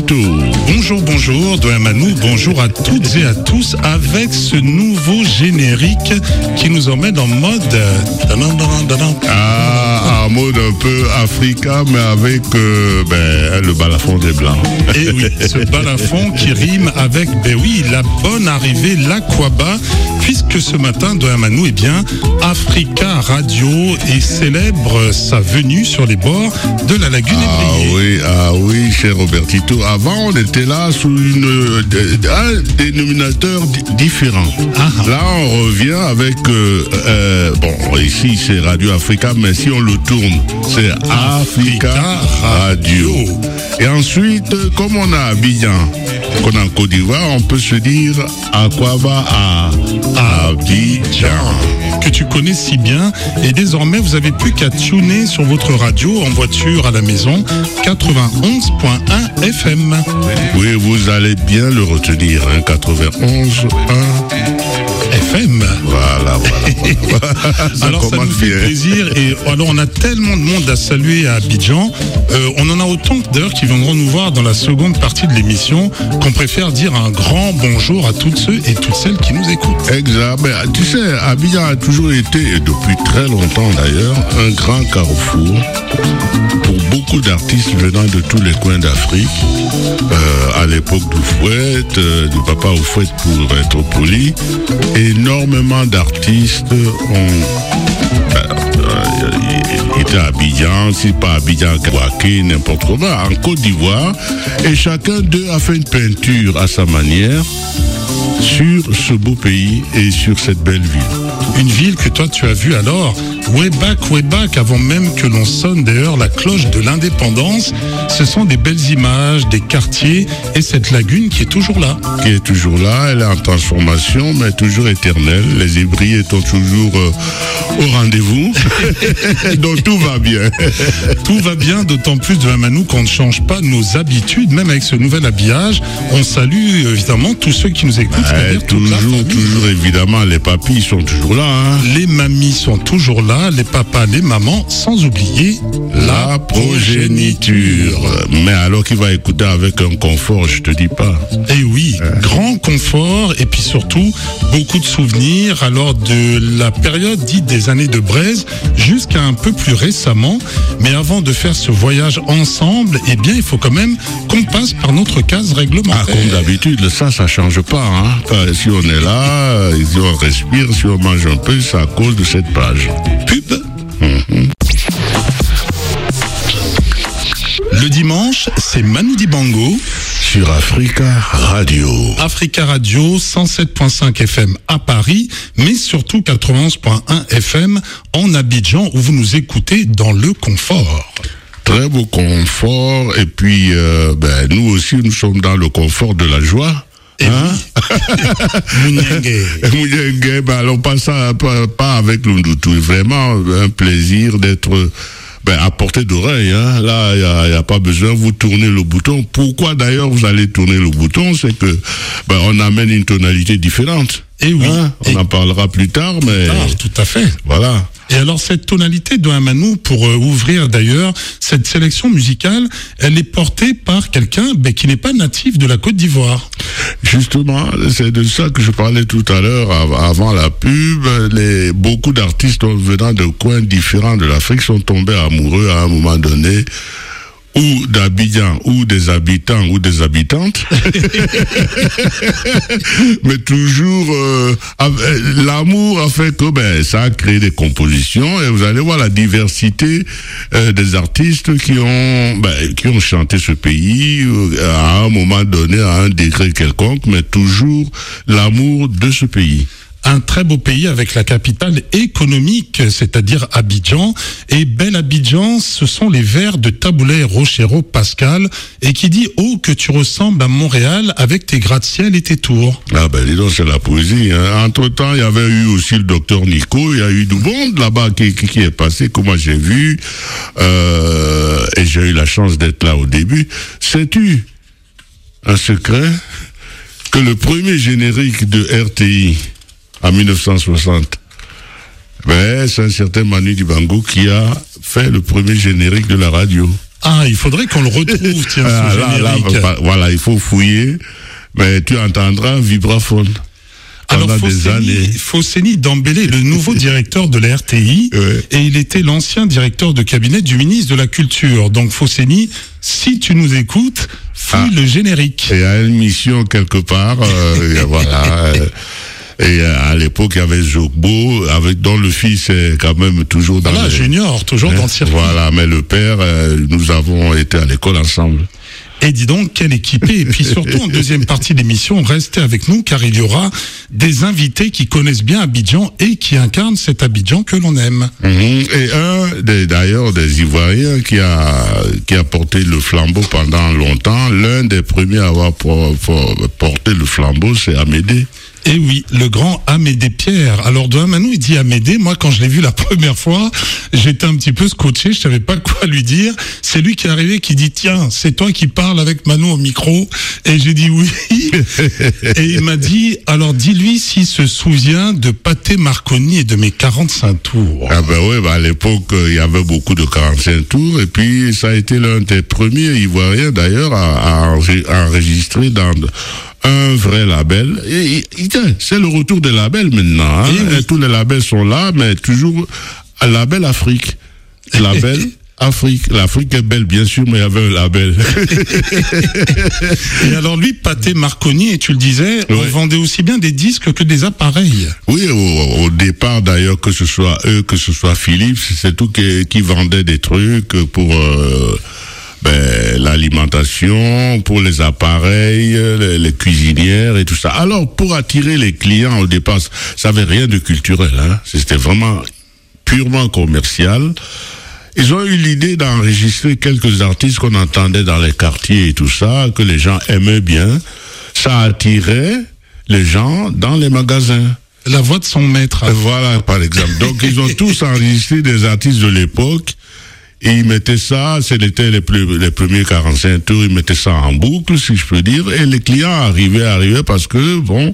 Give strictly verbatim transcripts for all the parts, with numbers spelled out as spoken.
Robertito. Bonjour, bonjour, Douamanou, bonjour à toutes et à tous avec ce nouveau générique qui nous emmène en mode... Ah, en mode un peu Africa, mais avec euh, ben, le balafon des Blancs. Et oui, ce balafon qui rime avec, ben oui, la bonne arrivée, l'Aquaba, puisque ce matin, Douamanou, eh bien, Africa Radio et célèbre sa venue sur les bords de la lagune Ah ébriée. oui, ah oui, cher Robertito. Avant, on était là sous une, un dénominateur di- différent. Ah. Là, on revient avec, euh, euh, bon, ici c'est Radio Africa, mais si on le tourne, c'est Africa Radio. Et ensuite, comme on a Abidjan, qu'on a en Côte d'Ivoire, on peut se dire Aquaba à Abidjan. Que tu connais si bien, et désormais vous avez plus qu'à tuner sur votre radio, en voiture, à la maison, quatre-vingt-onze point un F M. Oui, vous allez bien le retenir, hein, quatre-vingt-onze point un F M. Voilà, voilà, voilà. ça Alors ça nous fait bien. plaisir, et alors on a tellement de monde à saluer à Abidjan, euh, on en a autant d'ailleurs qui viendront nous voir dans la seconde partie de l'émission, qu'on préfère dire un grand bonjour à toutes ceux et toutes celles qui nous écoutent. Exact. Mais, tu sais, Abidjan a toujours été, et depuis très longtemps d'ailleurs, un grand carrefour pour beaucoup d'artistes venant de tous les coins d'Afrique. Euh, à l'époque d'Oufouette, euh, du papa Oufouette pour être poli, énormément d'artistes ont euh, euh, été à Abidjan, si pas Abidjan, Kouaké, n'importe comment, en Côte d'Ivoire, et chacun d'eux a fait une peinture à sa manière sur ce beau pays et sur cette belle ville. Une ville que toi tu as vue alors, way back, way back, avant même que l'on sonne d'ailleurs la cloche de l'indépendance. Ce sont des belles images, des quartiers et cette lagune qui est toujours là. Qui est toujours là, elle est en transformation, mais toujours éternelle. Les ébriers sont toujours euh, au rendez-vous. Donc tout va bien. Tout va bien, d'autant plus de Douamanou qu'on ne change pas nos habitudes, même avec ce nouvel habillage. On salue évidemment tous ceux qui nous écoutent. Ouais, toujours, toujours évidemment, les papis sont toujours là. Hein. Les mamies sont toujours là, les papas, les mamans, sans oublier la, la progéniture. Mais alors qu'il va écouter avec un confort, je te dis pas. Eh oui, euh. grand confort et puis surtout beaucoup de souvenirs alors de la période dite des années de braise jusqu'à un peu plus récemment. Mais avant de faire ce voyage ensemble, eh bien il faut quand même qu'on passe par notre case réglementaire. Ah, comme d'habitude, ça, ça change pas. Hein. Si on est là, si on respire, si on mange un peu, c'est à cause de cette page. Pub. Mm-hmm. Le dimanche, c'est Manu Dibango sur Africa Radio. Africa Radio, cent sept point cinq F M à Paris, mais surtout quatre-vingt-onze point un F M en Abidjan, où vous nous écoutez dans le confort. Très beau confort, et puis euh, ben, nous aussi, nous sommes dans le confort de la joie. Hein? Mouniengue. Mouniengue, ben alors pas ça, pas, pas avec l'Undoutou. Vraiment un plaisir d'être ben, à portée d'oreille. Hein. Là, il n'y a, a pas besoin, vous tournez le bouton. Pourquoi d'ailleurs vous allez tourner le bouton? C'est que ben, on amène une tonalité différente. Et oui. Hein? On et en parlera plus tard, mais... Tard, tout à fait. Voilà. Et alors cette tonalité de Douamanou, pour euh, ouvrir d'ailleurs cette sélection musicale, elle est portée par quelqu'un ben, qui n'est pas natif de la Côte d'Ivoire. Justement, c'est de ça que je parlais tout à l'heure avant la pub. Les, beaucoup d'artistes venant de coins différents de l'Afrique sont tombés amoureux à un moment donné, ou d'Abidjan, ou des habitants, ou des habitantes. Mais toujours, euh, l'amour a fait que ben, ça a créé des compositions, et vous allez voir la diversité euh, des artistes qui ont, ben, qui ont chanté ce pays euh, à un moment donné, à un degré quelconque, mais toujours l'amour de ce pays. Un très beau pays avec la capitale économique, c'est-à-dire Abidjan. Et bel Abidjan, ce sont les vers de Taboulay Rochero Pascal, et qui dit « Oh, que tu ressembles à Montréal avec tes gratte-ciel et tes tours ». Ah ben dis donc, c'est la poésie. Hein. Entre-temps, il y avait eu aussi le docteur Nico, il y a eu du monde là-bas qui, qui, qui est passé, que moi j'ai vu, euh, et j'ai eu la chance d'être là au début. Sais-tu un secret? Que le premier générique de R T I en mille neuf cent soixante, ben, c'est un certain Manu Dibango qui a fait le premier générique de la radio. Ah, il faudrait qu'on le retrouve, tiens, ah, ce là, générique. là, voilà, il faut fouiller, mais tu entendras un vibraphone. Alors, Fosséni Dembélé, le nouveau directeur de la R T I, ouais. et il était l'ancien directeur de cabinet du ministre de la Culture. Donc, Fosséni, si tu nous écoutes, fouille ah, le générique. Il y a une mission quelque part, euh, voilà. Euh, Et à l'époque, il y avait Jogbo, avec dont le fils est quand même toujours dans voilà, les... junior, toujours hein, dans le circuit. Voilà, mais le père, euh, nous avons été à l'école ensemble. Et dis donc, quelle équipée. Et puis surtout, en deuxième partie de l'émission, restez avec nous, car il y aura des invités qui connaissent bien Abidjan et qui incarnent cet Abidjan que l'on aime. Mmh. Et un, des, d'ailleurs, des Ivoiriens qui a, qui a porté le flambeau pendant longtemps, l'un des premiers à avoir pour, pour porté le flambeau, c'est Amédée. Et oui, le grand Amédée Pierre. Alors, de Manou, il dit Amédée. Moi, quand je l'ai vu la première fois, j'étais un petit peu scotché. Je savais pas quoi lui dire. C'est lui qui est arrivé, qui dit, tiens, c'est toi qui parles avec Manou au micro. Et j'ai dit oui. Et il m'a dit, alors dis-lui s'il se souvient de Pathé Marconi et de mes quarante-cinq tours. Ah ben oui, ben à l'époque, il y avait beaucoup de quarante-cinq tours. Et puis, ça a été l'un des premiers Ivoiriens, d'ailleurs, à, à enregistrer dans... un vrai label. Et, et, c'est le retour des labels maintenant. Hein. Et oui. Et tous les labels sont là, mais toujours un label Afrique. Label Afrique. L'Afrique est belle, bien sûr, mais il y avait un label. Et alors lui, Pathé Marconi, et tu le disais, oui. On vendait aussi bien des disques que des appareils. Oui, au, au départ d'ailleurs, que ce soit eux, que ce soit Philips, c'est tout qui, qui vendait des trucs pour... Euh, Ben, l'alimentation, pour les appareils, les, les cuisinières et tout ça. Alors, pour attirer les clients au départ, ça n'avait rien de culturel, hein. C'était vraiment purement commercial. Ils ont eu l'idée d'enregistrer quelques artistes qu'on entendait dans les quartiers et tout ça, que les gens aimaient bien. Ça attirait les gens dans les magasins. La voix de son maître. Voilà, par exemple. Donc, ils ont tous enregistré des artistes de l'époque. Et ils mettaient ça, c'était les, plus, les premiers quarante-cinq tours, ils mettaient ça en boucle, si je peux dire, et les clients arrivaient, arrivaient parce que, bon,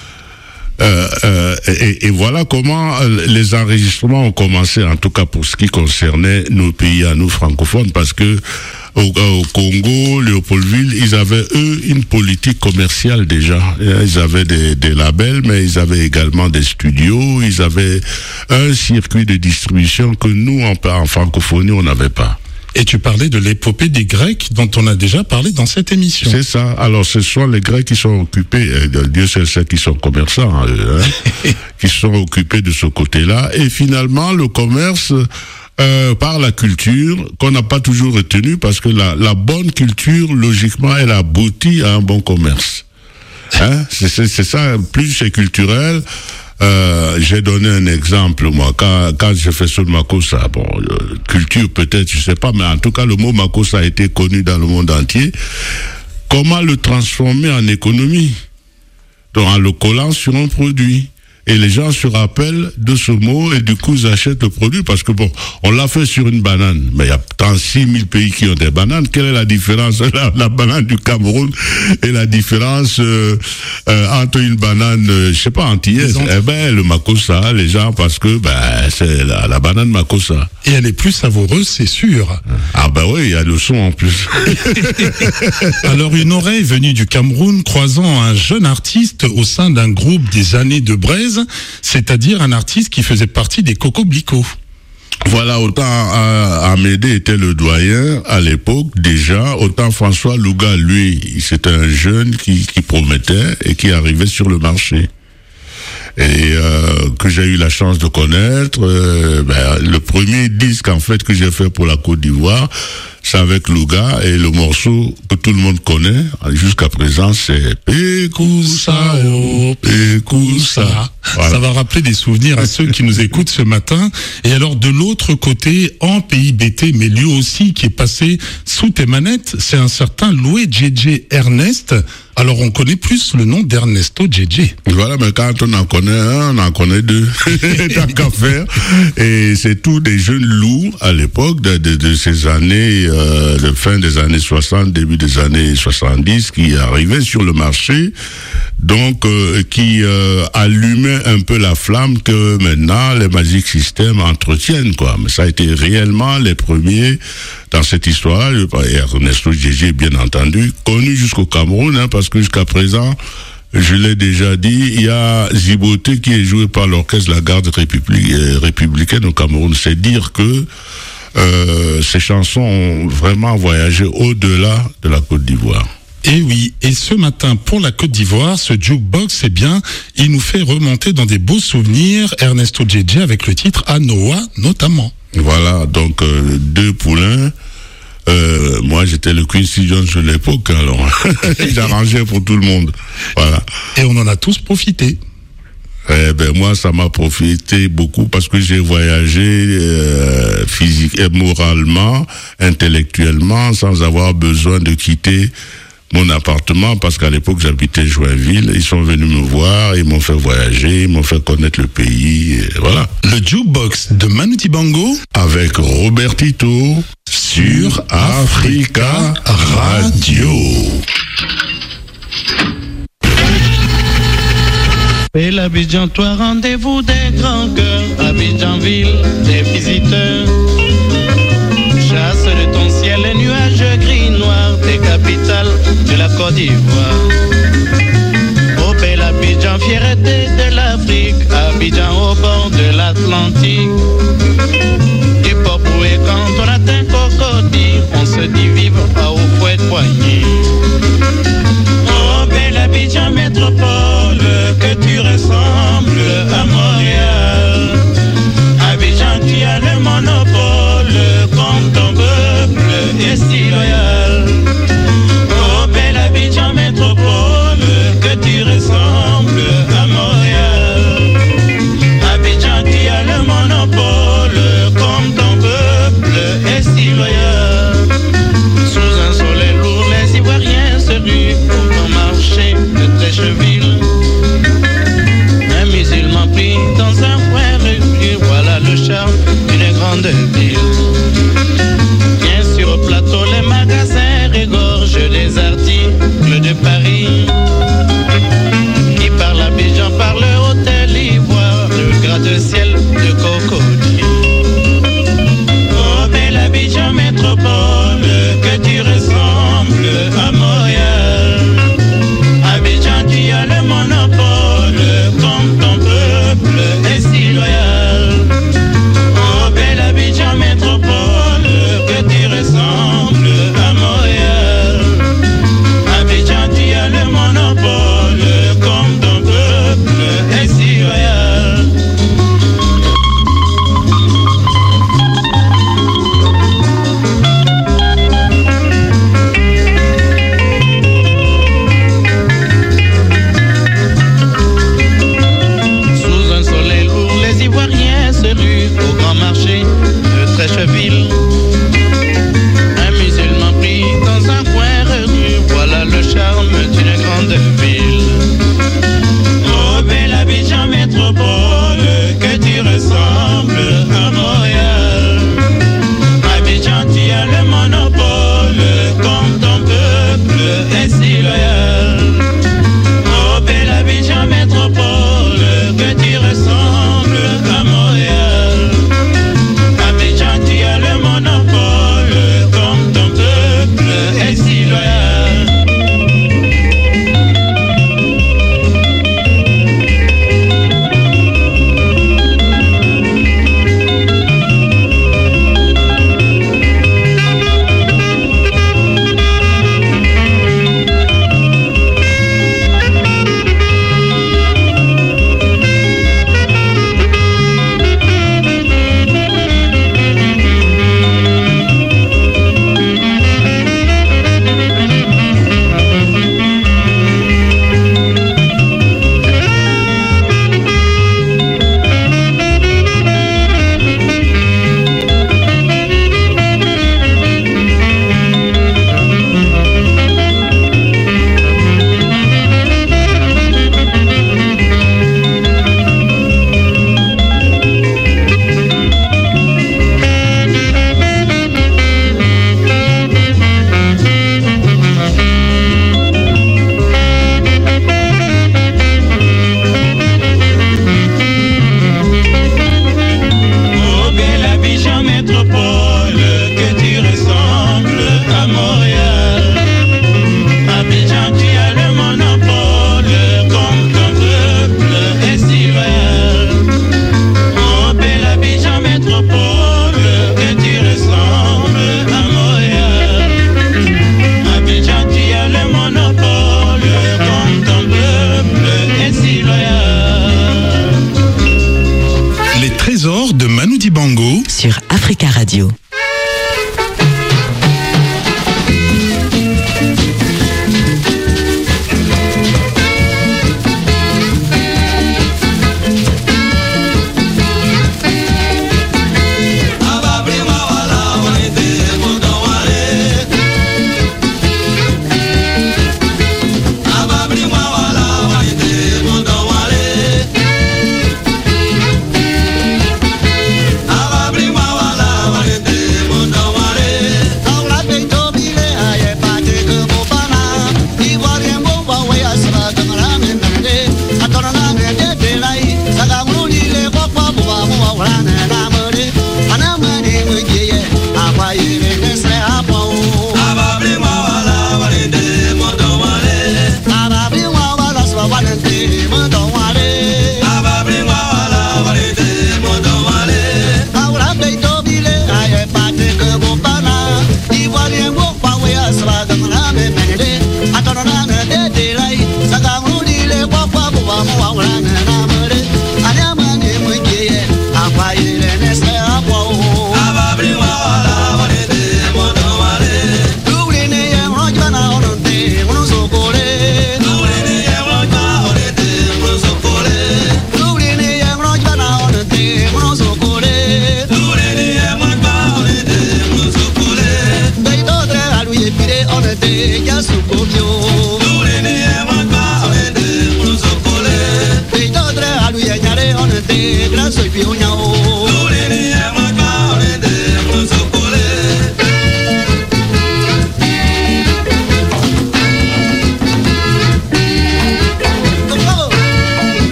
euh, euh, et, et voilà comment les enregistrements ont commencé, en tout cas pour ce qui concernait nos pays à nous francophones, parce que au, au Congo, Léopoldville, ils avaient, eux, une politique commerciale déjà. Ils avaient des, des labels, mais ils avaient également des studios, ils avaient un circuit de distribution que nous, en, en francophonie, on n'avait pas. Et tu parlais de l'épopée des Grecs dont on a déjà parlé dans cette émission. C'est ça. Alors, ce sont les Grecs qui sont occupés, euh, Dieu sait ceux qui sont commerçants, hein, qui sont occupés de ce côté-là. Et finalement, le commerce... Euh, par la culture qu'on n'a pas toujours retenue parce que la, la bonne culture, logiquement, elle aboutit à un bon commerce. Hein? C'est, c'est, c'est ça, plus c'est culturel. Euh, j'ai donné un exemple, moi, quand, quand j'ai fait sur le Makossa, bon, euh, culture peut-être, je sais pas, mais en tout cas, le mot Makossa a été connu dans le monde entier. Comment le transformer en économie? Donc, en le collant sur un produit. Et les gens se rappellent de ce mot et du coup ils achètent le produit parce que bon, on l'a fait sur une banane, mais il y a trente-six mille pays qui ont des bananes. Quelle est la différence la, la banane du Cameroun et la différence euh, euh, entre une banane, euh, je sais pas, antillaise? Eh ben le Makossa, les gens parce que ben c'est la, la banane Makossa. Et elle est plus savoureuse, c'est sûr. Ah ben oui, il y a le son en plus. Alors une oreille venue du Cameroun croisant un jeune artiste au sein d'un groupe des années de Braise, c'est-à-dire un artiste qui faisait partie des Coco Blico. Voilà, autant euh, Amédée était le doyen à l'époque déjà, autant François Louga, lui, c'était un jeune qui, qui promettait et qui arrivait sur le marché. Et euh, que j'ai eu la chance de connaître, euh, ben, le premier disque en fait que j'ai fait pour la Côte d'Ivoire, c'est avec Louga, et le morceau que tout le monde connaît jusqu'à présent, c'est Pékoussa, oh, Pékoussa. Voilà. Ça va rappeler des souvenirs à ceux qui nous écoutent ce matin. Et alors de l'autre côté, en pays B T, mais lui aussi qui est passé sous tes manettes, c'est un certain Loué J J Ernest. Alors on connaît plus le nom d'Ernesto J J. Voilà, mais quand on en connaît un, on en connaît deux. Tant qu'à faire. Et c'est tous des jeunes loups à l'époque de, de, de ces années, euh, de fin des années soixante, début des années soixante-dix, qui arrivaient sur le marché, donc euh, qui euh, allumaient un peu la flamme que maintenant les Magic System entretiennent, quoi. Mais ça a été réellement les premiers dans cette histoire, Ernesto Djedje, bien entendu, connu jusqu'au Cameroun, hein, parce que jusqu'à présent, je l'ai déjà dit, il y a Ziboté qui est joué par l'orchestre de la garde république, euh, républicaine au Cameroun. C'est dire que euh, ces chansons ont vraiment voyagé au-delà de la Côte d'Ivoire. Et oui, et ce matin, pour la Côte d'Ivoire, ce jukebox, eh bien, il nous fait remonter dans des beaux souvenirs Ernesto Djedje avec le titre Anoa, notamment. Voilà, donc euh, deux poulains. Euh, moi, j'étais le Quincy Jones de l'époque, alors j'arrangeais pour tout le monde. Voilà. Et on en a tous profité. Eh ben moi, ça m'a profité beaucoup parce que j'ai voyagé euh, physique et moralement, intellectuellement, sans avoir besoin de quitter mon appartement, parce qu'à l'époque j'habitais Joinville. Ils sont venus me voir, ils m'ont fait voyager, ils m'ont fait connaître le pays, et voilà. Le jukebox de Manu Dibango avec Robert Tito sur Africa Radio. Et l'Abidjan, toi, rendez-vous des grands cœurs, Abidjanville, des visiteurs. Chasse de ton ciel les nuages gris noirs, des capitales de la Côte d'Ivoire. Oh bel Abidjan, fierté de l'Afrique, Abidjan au bord de l'Atlantique. Du pop et quand on atteint Cocody, on se dit vive à haut fouet de poignet. Oh bel Abidjan métropole, que tu ressembles à Montréal. Abidjan, tu as le monopole, comme ton peuple est si loyal. Oh bel Abidjan métropole, que tu ressembles à Montréal. Abidjan, tu as le monopole, comme ton peuple est si loyal. Sous un soleil lourd, les Ivoiriens se ruent pour ton marché de Trécheville.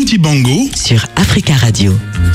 Manu Dibango sur Africa Radio.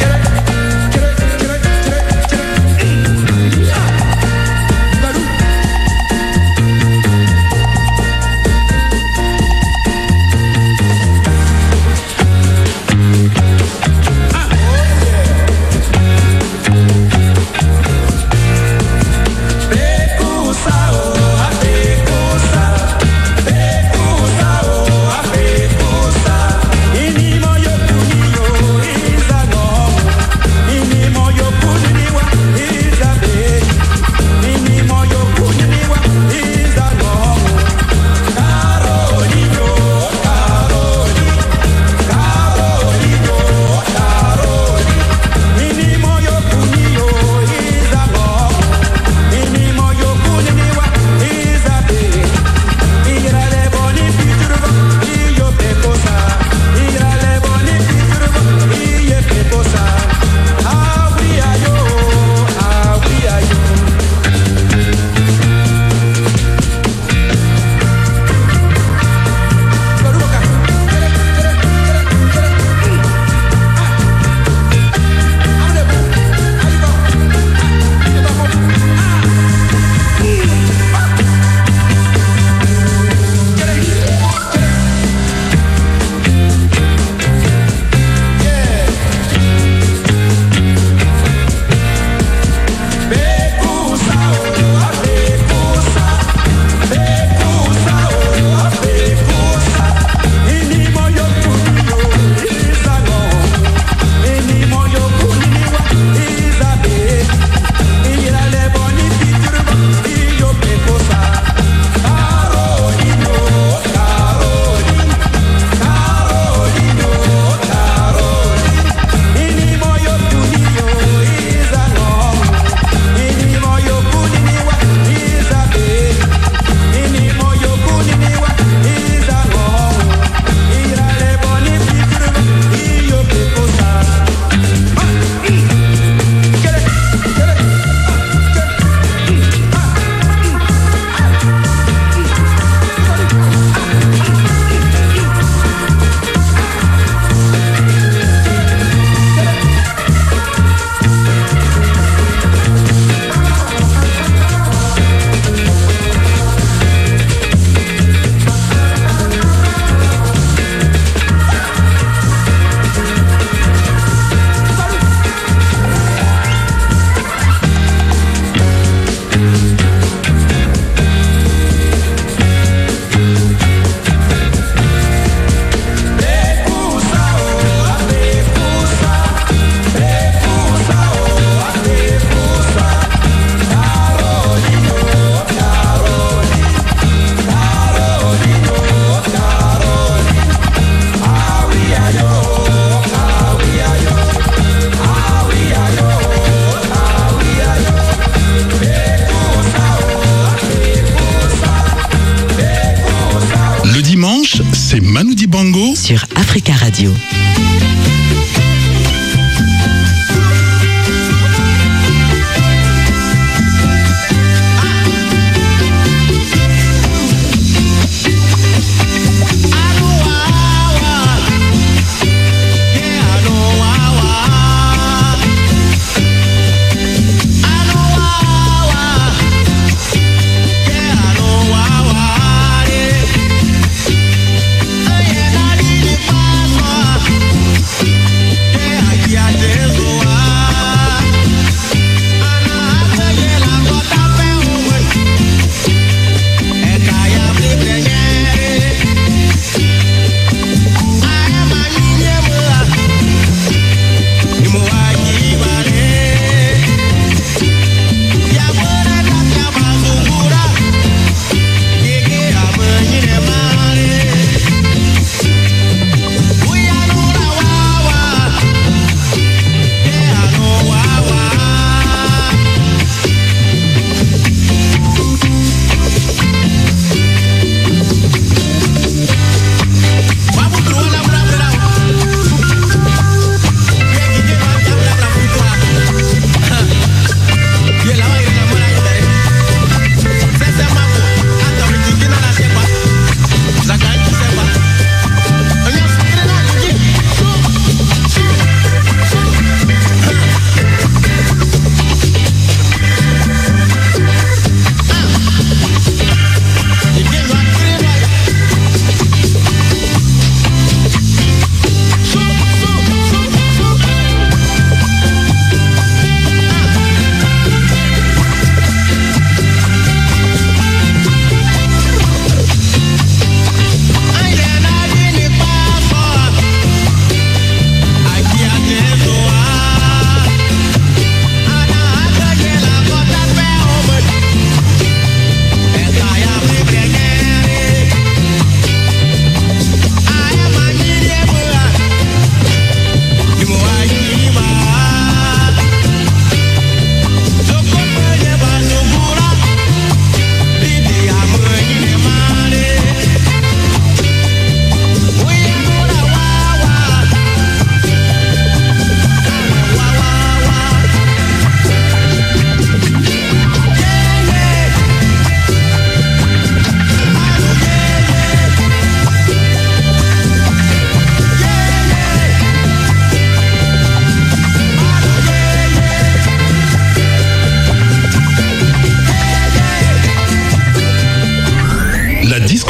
C'est Manu Dibango sur Africa Radio. Yeah.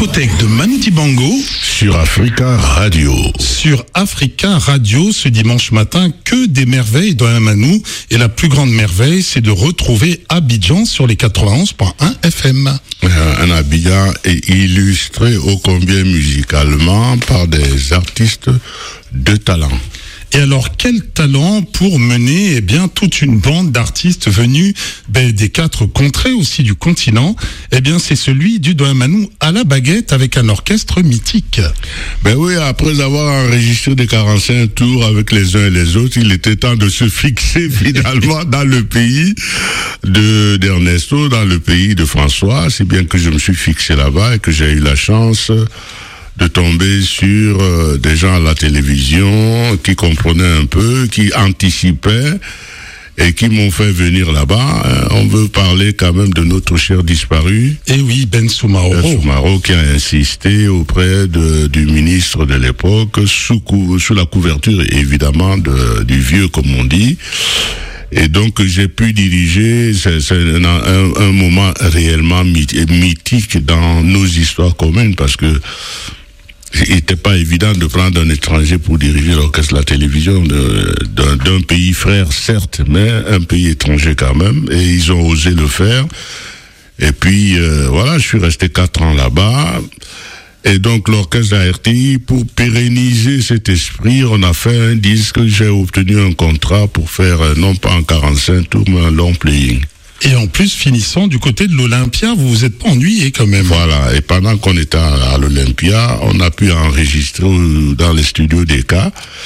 discothèque de Manu Dibango sur Africa Radio. Sur Africa Radio, ce dimanche matin, que des merveilles dans un Manu. Et la plus grande merveille, c'est de retrouver Abidjan sur les quatre-vingt-onze point un F M. Un Abidjan est illustré ô combien musicalement par des artistes de talent. Et alors, quel talent pour mener eh bien toute une bande d'artistes venus ben, des quatre contrées aussi du continent. Eh bien, c'est celui du Doyen Manu à la baguette avec un orchestre mythique. Ben oui, après avoir enregistré des quarante-cinq tours avec les uns et les autres, il était temps de se fixer finalement dans le pays de d'Ernesto, dans le pays de François, si bien que je me suis fixé là-bas et que j'ai eu la chance de tomber sur euh, des gens à la télévision qui comprenaient un peu, qui anticipaient et qui m'ont fait venir là-bas. Euh, on veut parler quand même de notre cher disparu. Et oui, Ben Soumaoro. Ben Soumaoro qui a insisté auprès de, du ministre de l'époque, sous, sous la couverture évidemment de, du vieux comme on dit. Et donc j'ai pu diriger, c'est, c'est un, un, un moment réellement mythique dans nos histoires communes parce que il n'était pas évident de prendre un étranger pour diriger l'orchestre de la télévision de, d'un, d'un pays frère, certes, mais un pays étranger quand même. Et ils ont osé le faire. Et puis, euh, voilà, je suis resté quatre ans là-bas. Et donc, l'orchestre de la R T I, pour pérenniser cet esprit, on a fait un disque. J'ai obtenu un contrat pour faire, euh, non pas en quarante-cinq tours, mais un long playing. Et en plus, finissant du côté de l'Olympia, vous vous êtes pas ennuyé quand même. Voilà, et pendant qu'on était à l'Olympia, on a pu enregistrer dans les studios D K.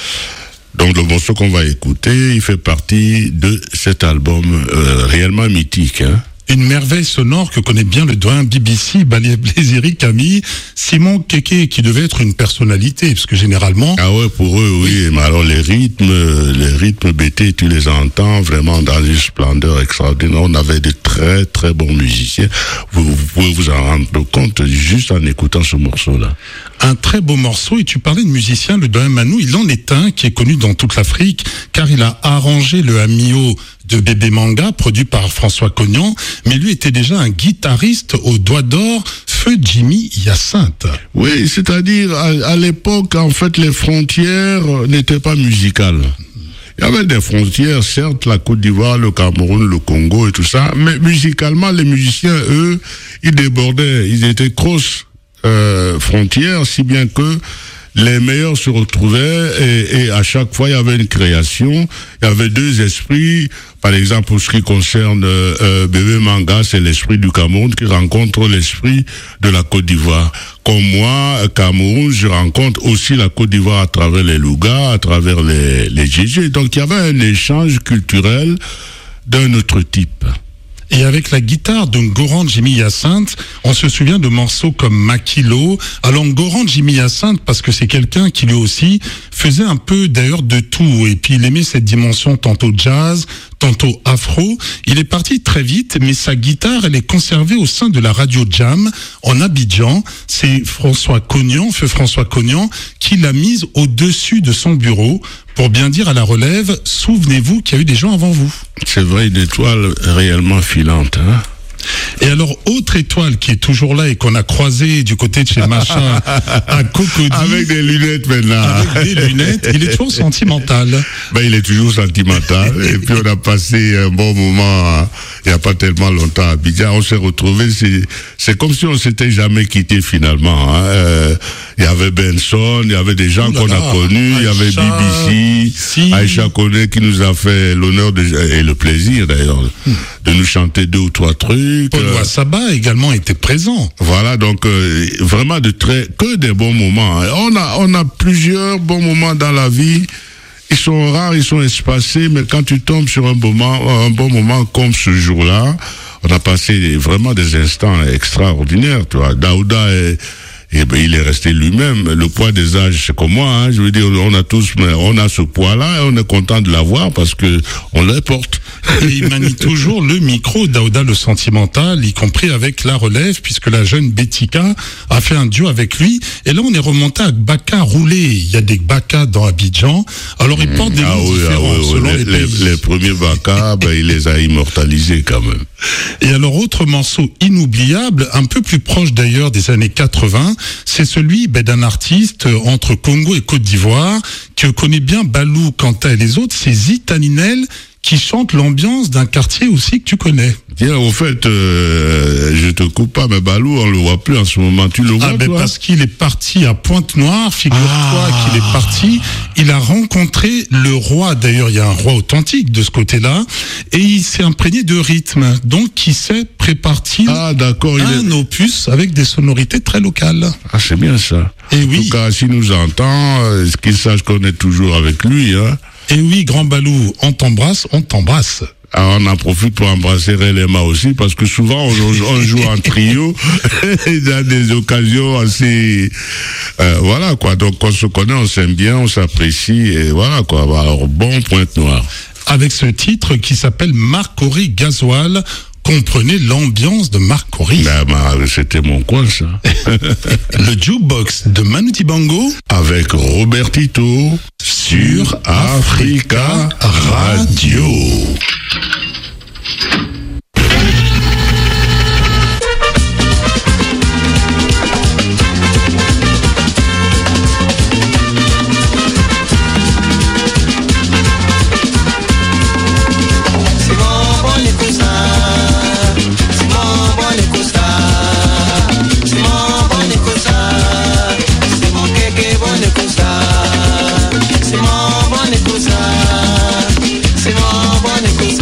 Donc le morceau qu'on va écouter, il fait partie de cet album euh, réellement mythique, hein. Une merveille sonore que connaît bien le doyen B B C, Blaisery, Camille, Simon Kéké, qui devait être une personnalité, parce que généralement... Ah ouais, pour eux, oui, mais alors les rythmes, les rythmes B T, tu les entends vraiment dans une splendeur extraordinaire. On avait de très, très bons musiciens. Vous, vous pouvez vous en rendre compte juste en écoutant ce morceau-là. Un très beau morceau, et tu parlais de musicien, le doyen Manu, il en est un qui est connu dans toute l'Afrique, car il a arrangé le Amio de Bébé Manga, produit par François Cognan, mais lui était déjà un guitariste au doigt d'or, feu Jimmy Hyacinthe. Oui, c'est-à-dire, à, à l'époque, en fait, les frontières n'étaient pas musicales. Il y avait des frontières, certes, la Côte d'Ivoire, le Cameroun, le Congo et tout ça, mais musicalement, les musiciens, eux, ils débordaient, ils étaient cross euh, frontières, si bien que les meilleurs se retrouvaient et, et à chaque fois il y avait une création, il y avait deux esprits. Par exemple, pour ce qui concerne euh, euh, Bébé Manga, c'est l'esprit du Cameroun qui rencontre l'esprit de la Côte d'Ivoire. Comme moi, Cameroun, je rencontre aussi la Côte d'Ivoire à travers les Louga, à travers les, les G G. Donc il y avait un échange culturel d'un autre type. Et avec la guitare de Goran Jimmy Hyacinthe, on se souvient de morceaux comme Makilo. Alors Goran Jimmy Hyacinthe, parce que c'est quelqu'un qui lui aussi faisait un peu d'ailleurs de tout. Et puis il aimait cette dimension tantôt jazz, tantôt afro. Il est parti très vite, mais sa guitare, elle est conservée au sein de la radio Jam en Abidjan. C'est François Cognan, feu François Cognan, qui l'a mise au-dessus de son bureau pour bien dire à la relève, souvenez-vous qu'il y a eu des gens avant vous. C'est vrai, une étoile réellement filante, hein. Et alors, autre étoile qui est toujours là et qu'on a croisé du côté de chez Machin à Cocody. Avec des lunettes maintenant. Avec des lunettes, il est toujours sentimental. Ben, il est toujours sentimental. Et puis, on a passé un bon moment, il n'y a pas tellement longtemps à Abidjan. On s'est retrouvés, c'est, c'est comme si on s'était jamais quitté finalement, hein. Euh, il y avait Benson, il y avait des gens qu'on a connus, il y avait B B C, si. Aïcha Koné qui nous a fait l'honneur de, et le plaisir d'ailleurs, hmm. de nous chanter deux ou trois trucs. Paul Wassaba également était présent. Voilà, donc euh, vraiment de très que des bons moments. On a on a plusieurs bons moments dans la vie. Ils sont rares, ils sont espacés, mais quand tu tombes sur un moment, un bon moment comme ce jour-là, on a passé vraiment des instants extraordinaires. Tu vois, Daouda et et ben il est resté lui-même. Le poids des âges, c'est comme moi, hein, je veux dire, on a tous, on a ce poids-là et on est content de l'avoir parce que on le porte. Et il manie toujours le micro d'Aouda le Sentimental, y compris avec La Relève, puisque la jeune Betika a fait un duo avec lui. Et là, on est remonté à Baka Roulé. Il y a des Baka dans Abidjan. Alors, ils portent des noms ah oui, différents ah oui, selon les, les pays. Les, les premiers Baka, ben, il les a immortalisés quand même. Et alors, autre morceau inoubliable, un peu plus proche d'ailleurs des années quatre-vingts, c'est celui ben, d'un artiste entre Congo et Côte d'Ivoire, que connaît bien Balou, Kanta et les autres, c'est Zitaninel, qui chante l'ambiance d'un quartier aussi que tu connais. Tiens, au fait, euh, je te coupe pas, mais Balou, on le voit plus en ce moment. Tu le vois, Ah ben toi? parce qu'il est parti à Pointe-Noire, figure-toi Ah. qu'il est parti. Il a rencontré le roi, d'ailleurs il y a un roi authentique de ce côté-là, et il s'est imprégné de rythme. Donc il sait préparer Ah, d'accord, il un est... opus avec des sonorités très locales. Ah, c'est bien ça. Et En oui. tout cas, s'il nous entend, euh, qu'il sache qu'on est toujours avec lui, hein. Et oui, Grand Balou, on t'embrasse, on t'embrasse. Alors, on en profite pour embrasser Relema aussi, parce que souvent, on, on joue en trio, il y a des occasions assez, euh, voilà, quoi. Donc, on se connaît, on s'aime bien, on s'apprécie, et voilà, quoi. Alors, bon, Pointe-Noire. Avec ce titre qui s'appelle Marcory Gasoil, comprenez l'ambiance de Marcory. Ben, ben, c'était mon coin, ça. Le jukebox de Manu Dibango Avec Robertito sur Africa Radio. C'est mon bon épouse, c'est mon bon épouse.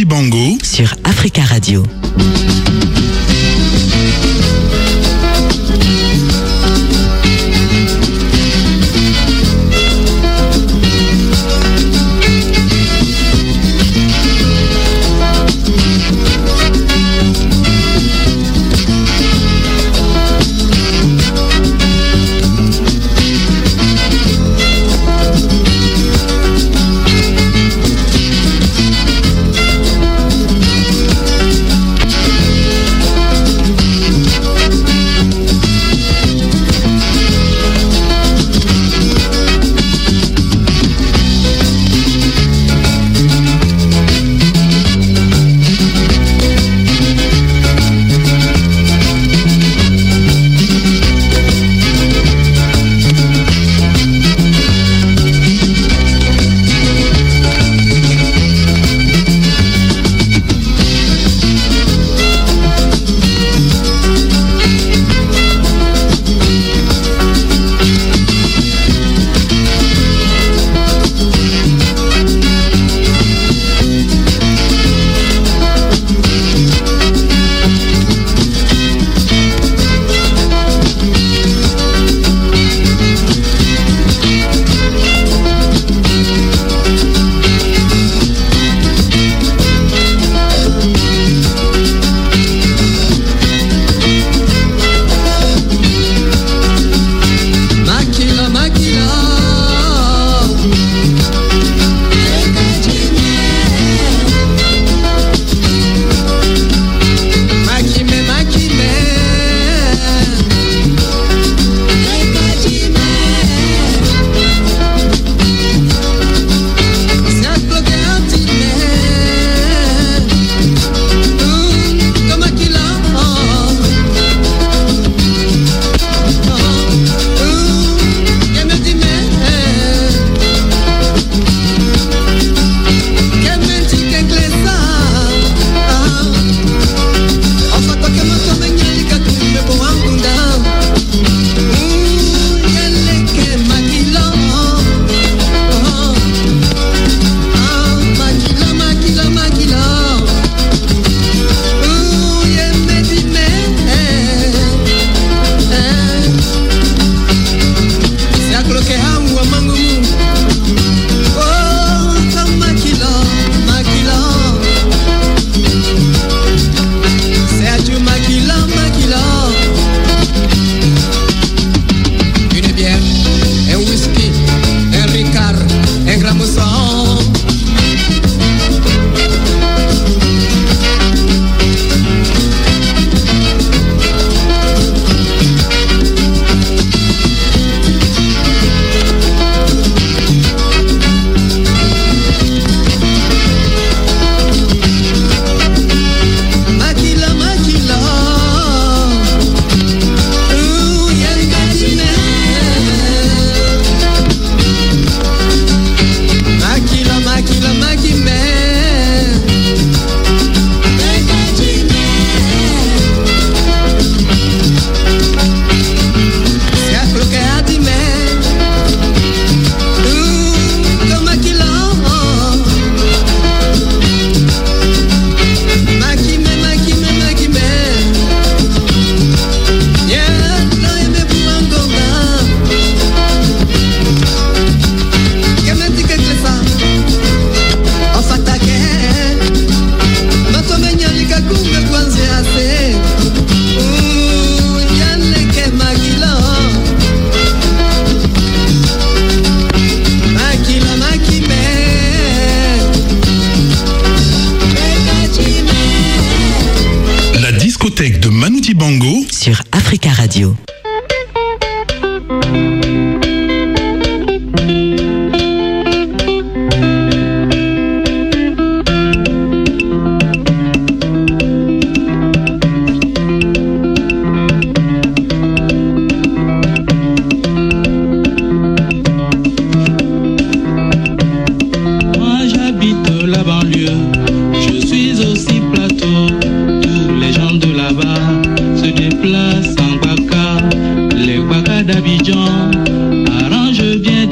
Dibango sur Africa Radio. sur Africa Radio.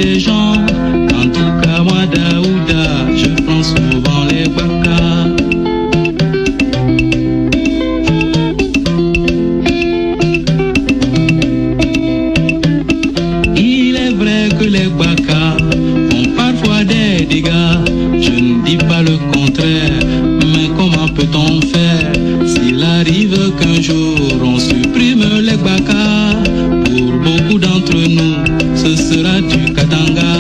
En tout cas, moi, Daouda, je prends souvent les Baka. les Baka font parfois des dégâts. Je ne dis pas le contraire, mais comment peut-on faire s'il arrive qu'un jour on supprime les Baka? Pour beaucoup d'entre nous, ce sera du Katanga.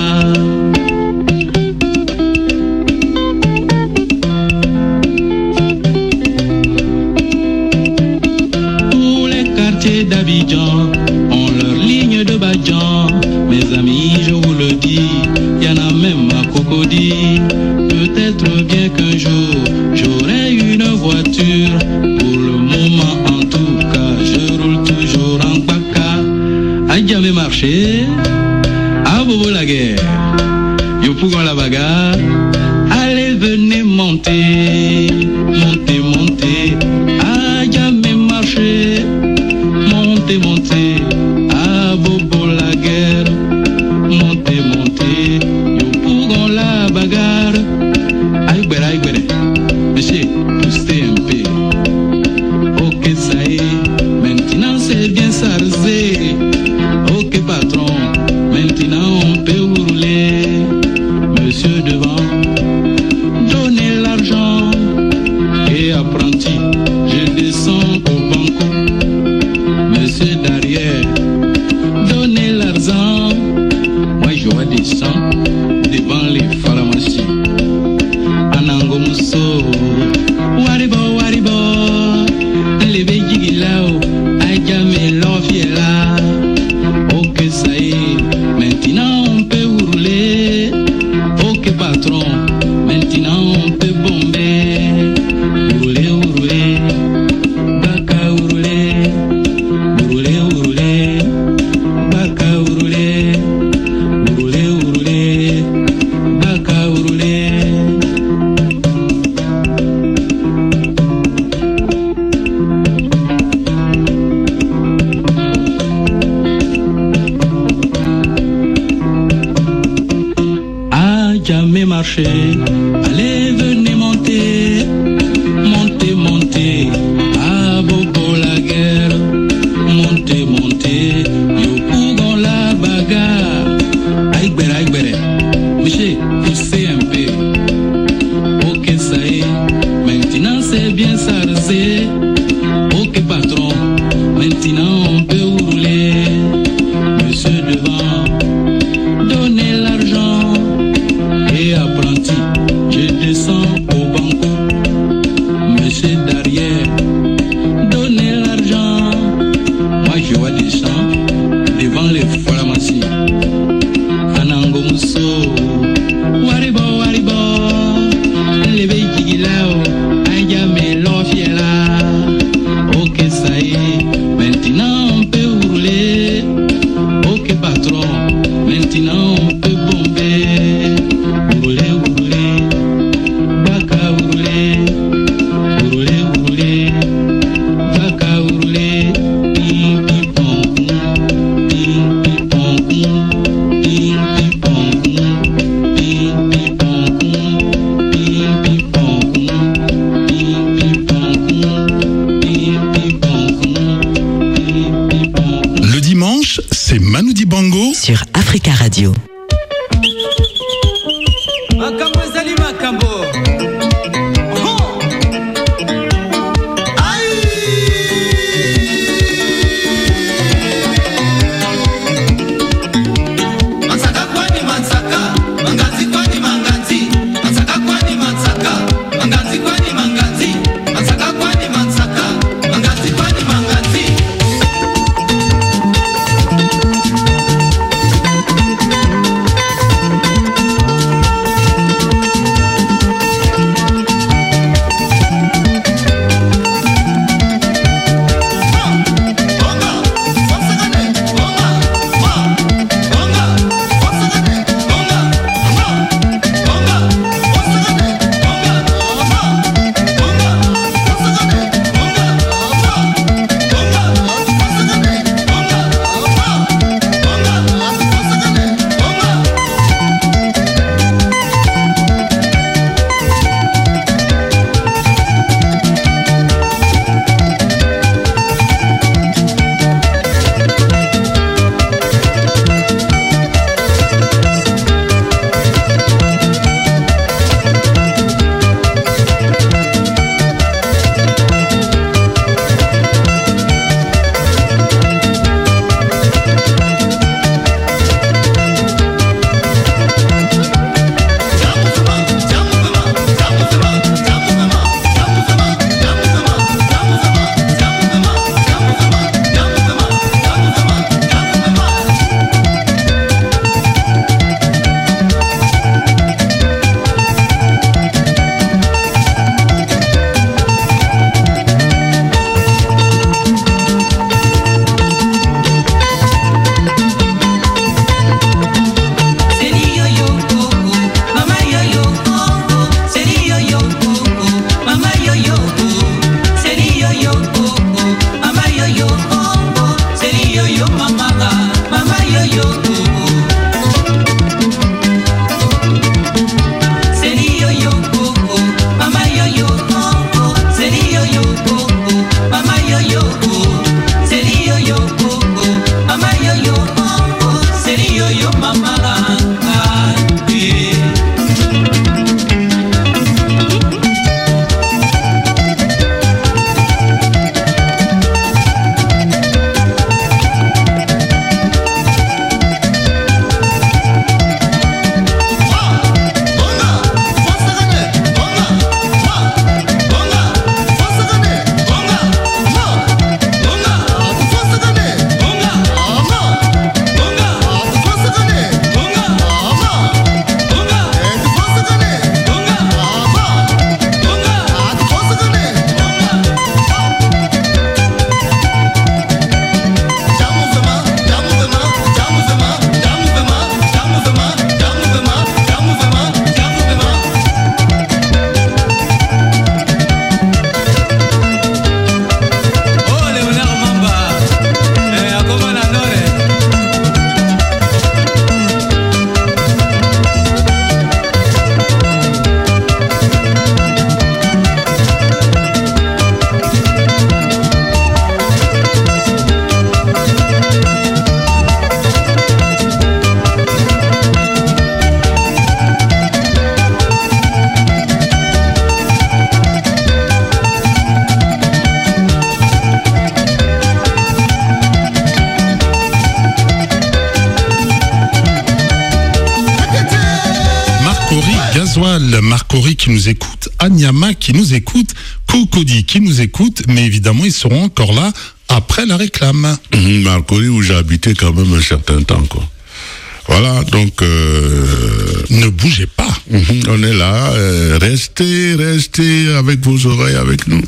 Tous les quartiers d'Abidjan ont leur ligne de Badjan. Mes amis, je vous le dis, y en a même à Cocody. Peut-être bien qu'un jour j'aurai une voiture. Pour le moment en tout cas, je roule toujours en Baka. A jamais marché, à Bobo la guerre, yo pour la bagarre. Allez venez monter, monter, monter. A jamais marché, monter, monter. À Bobo la guerre, monter, monter. Yo pour la bagarre. Aïe bere, aïe bere. Monsieur, poussez un peu. Ok ça y est, maintenant c'est bien sarzé. Ok patron, maintenant on peut rouler. Monsieur devant, donnez l'argent. Et apprenti, je descends au banco. Monsieur derrière, donnez l'argent. Moi je vais descendre devant les pharmacies. Anango muso, waribo waribo, leve jigilao, ajame l'enfiela. Ok ça y est, maintenant on peut rouler. Ok patron, maintenant on peut bomber. Rouler, rouler, baka rouler, rouler, rouler, baka rouler, rouler, rouler, baka rouler. A jamais marché, allez venez monter, monter, monter. À Bobo la guerre, monter, monter. Yo pour la bagarre. Aïe bere, aïe bere. Monsieur, poussez un peu. Ok ça y est, maintenant c'est bien sarzé. Ok patron, maintenant on peut rouler. Monsieur devant, donnez l'argent. Et apprenti, je descends au banco. Monsieur derrière, donnez l'argent. Moi je vais descendre devant les pharmacies. Anango muso, waribo waribo, leve jigilao, ajame l'enfiela. Ok ça y est, maintenant on peut rouler. Ok patron, maintenant on peut bomber. Rouler, rouler, baka rouler, rouler, rouler, baka rouler. Pim pim pom pom, pim pim pom pom, pim pim pom pom, pim pim pom pom, pim pim pom pom, pim pim pom pom, pim pim pom pom, pim pim pom pom. Le dimanche, c'est Manu Dibango sur Africa Radio. Makambo ezali makambo. Oh! Aïe! Mansaka kwani mansaka, manganzi kwani manganzi. Mansaka kwani mansaka, manganzi kwani manganzi. Mansaka kwani mansaka, manganzi kwani manganzi. Gilles, Marcory qui nous écoute, Anyama qui nous écoute, Cocody qui nous écoute, mais évidemment, ils seront encore là après la réclame. Mmh, Marcory, où j'ai habité quand même un certain temps, quoi. Voilà, donc... Euh, ne bougez pas. Mmh, on est là, euh, restez, restez avec vos oreilles avec nous.